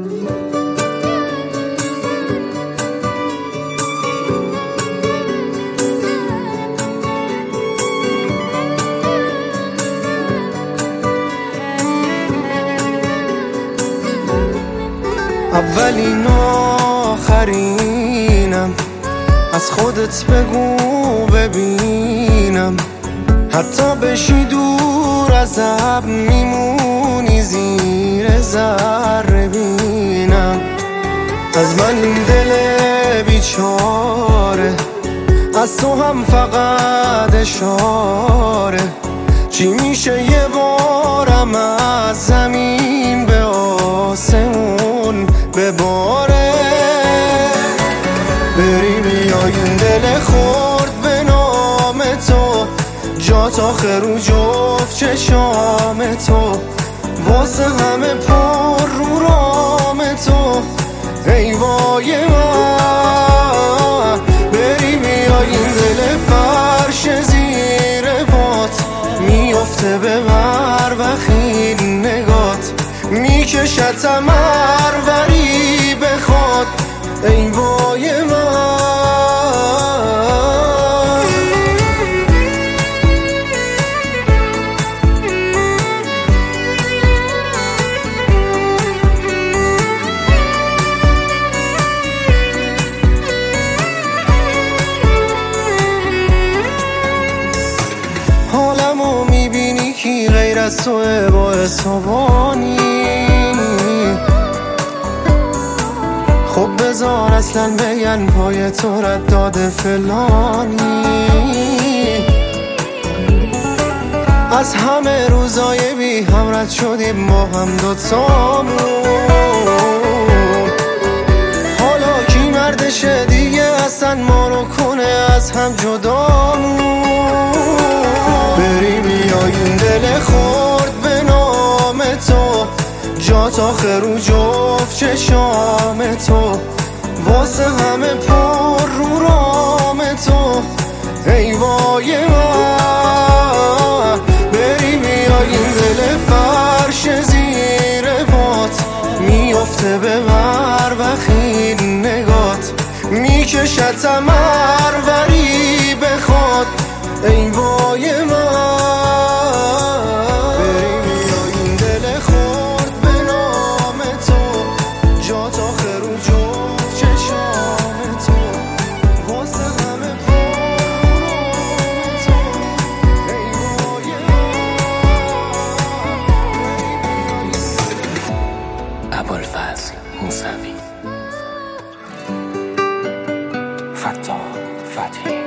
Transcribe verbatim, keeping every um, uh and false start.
اولین و آخرینم، از خودت بگو ببینم، حتی بشی دور از اب میمونی زیر ذره بینم. از من این دل بیچاره، از تو هم فقط اشاره. چی میشه یه بارم از زمین به آسمون بباره؟ بری بیای این دل خورد به نام تو، جات آخر رو جفت چشام تو، واسه همه پر رو رام تو. ای وای من، بری بیای این دل فرش زیر پات، میفته به مروخین نگات، میکشد تمروری بخواد. ای وای من، حالمو میبینی کی غیر از توه با حسابانی؟ خب بذار اصلا بگن پای تو رد داده فلانی. از همه روزای بی هم رد شدیم با هم دوتامون، حالا کی مردشه دیگه اصلا ما رو کنه از هم جدامون؟ بری بیای این دل خورد به نام تو، جات آخر رو جفت چشام تو، واسه همه پر رو رام تو. ای وای من، بری بیای این دل فرش زیر پات، میفته به مروخین نگات، میکشد تمروری بخواد. ای وای من، ابوالفضل موسوی، فتاح فتحی.